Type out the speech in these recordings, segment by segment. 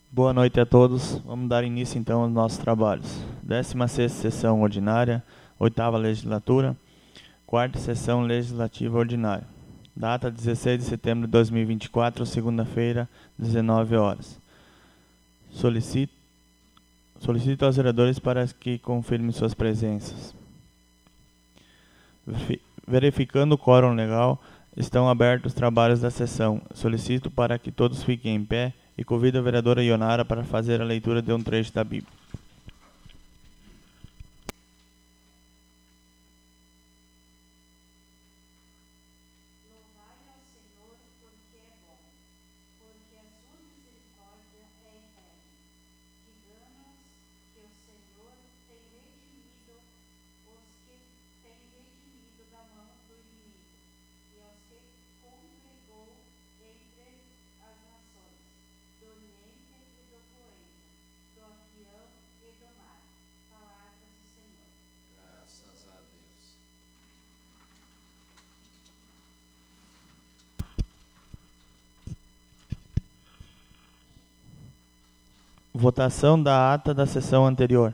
Boa noite a todos. Vamos dar início então aos nossos trabalhos. 16ª Sessão Ordinária, 8ª Legislatura, 4ª Sessão Legislativa Ordinária. Data 16 de setembro de 2024, segunda-feira, 19 horas. Solicito aos vereadores para que confirmem suas presenças. Verificando o quórum legal, estão abertos os trabalhos da sessão. Solicito para que todos fiquem em pé e convido a vereadora Ionara para fazer a leitura de um trecho da Bíblia. Votação da ata da sessão anterior.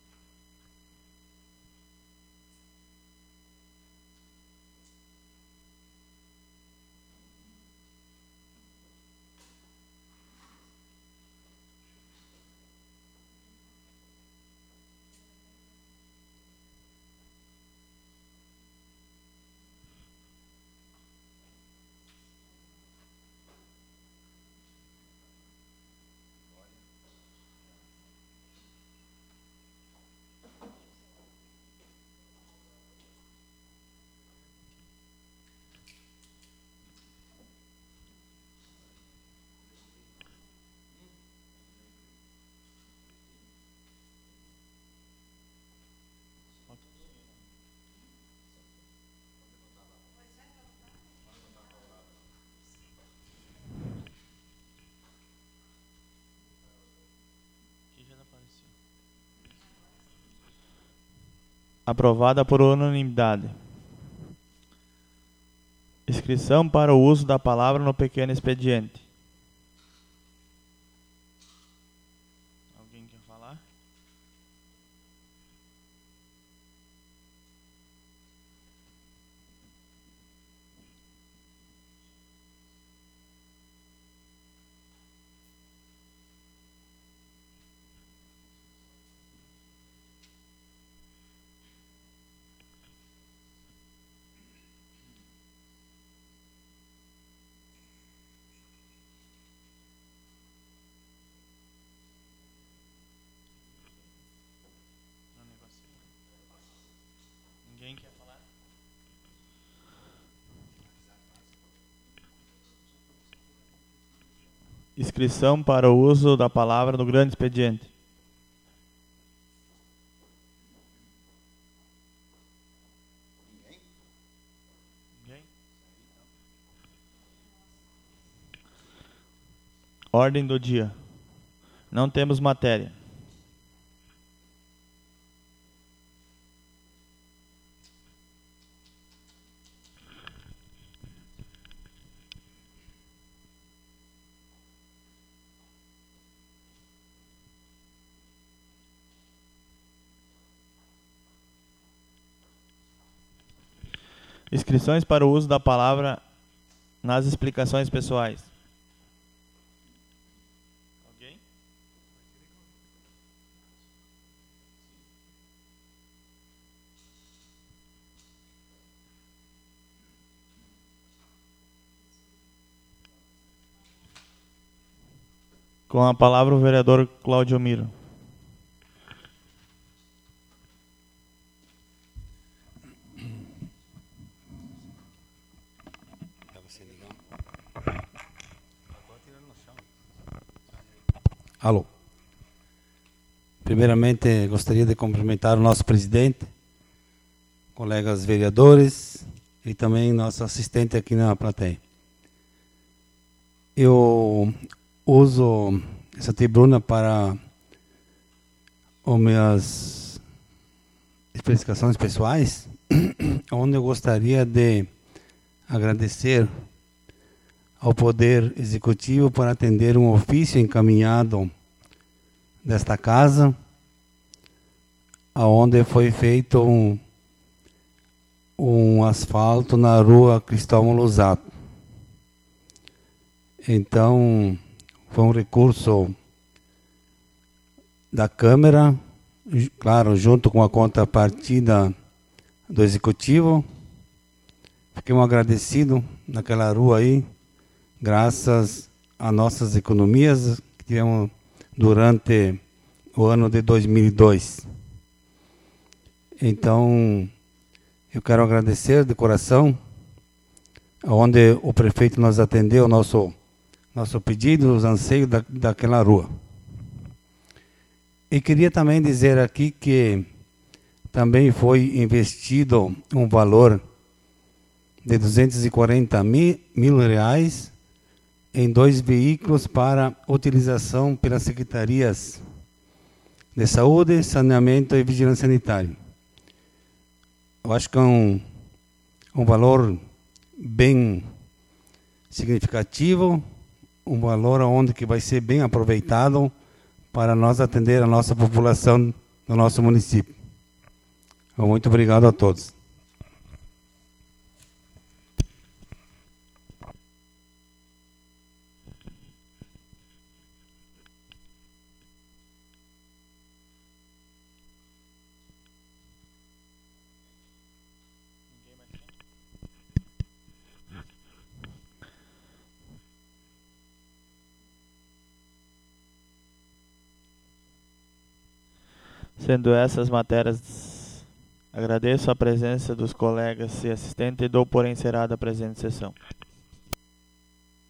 Aprovada por unanimidade. Inscrição para o uso da palavra no pequeno expediente. Alguém quer falar? Ninguém quer falar? Inscrição para o uso da palavra no grande expediente. Ninguém? Ordem do dia. Não temos matéria. Inscrições para o uso da palavra nas explicações pessoais. Alguém? Com a palavra o vereador Cláudio Miro. Alô. Primeiramente, gostaria de cumprimentar o nosso presidente, colegas vereadores e também nosso assistente aqui na plateia. Eu uso essa tribuna para as minhas explicações pessoais, onde eu gostaria de agradecer ao Poder Executivo por atender um ofício encaminhado desta casa, aonde foi feito um asfalto na rua Cristóvão Losato. Então, foi um recurso da Câmara, claro, junto com a contrapartida do Executivo. Fiquei agradecido naquela rua aí, graças às nossas economias que tivemos durante o ano de 2002. Então, eu quero agradecer de coração, onde o prefeito nos atendeu nosso pedido, os anseios daquela rua. E queria também dizer aqui que também foi investido um valor de 240 mil reais em 2 veículos para utilização pelas secretarias de saúde, saneamento e vigilância sanitária. Eu acho que é um valor bem significativo, um valor onde que vai ser bem aproveitado para nós atender a nossa população do nosso município. Muito obrigado a todos. Sendo essas matérias, agradeço a presença dos colegas e assistentes e dou por encerrada a presente sessão.